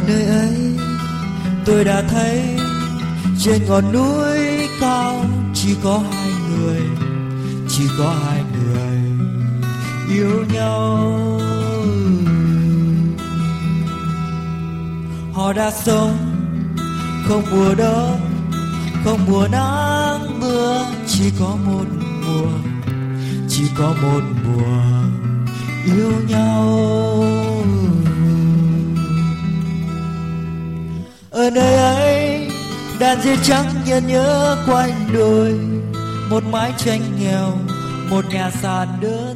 nơi ấy tôi đã thấy trên ngọn núi cao chỉ có hai người, chỉ có hai người yêu nhau. Họ đã sống không mùa đông, không mùa nắng mưa, chỉ có một mùa, chỉ có một mùa yêu nhau. Ở nơi ấy đàn dê trắng nhớ nhớ quanh đồi, một mái tranh nghèo, một nhà sàn đơn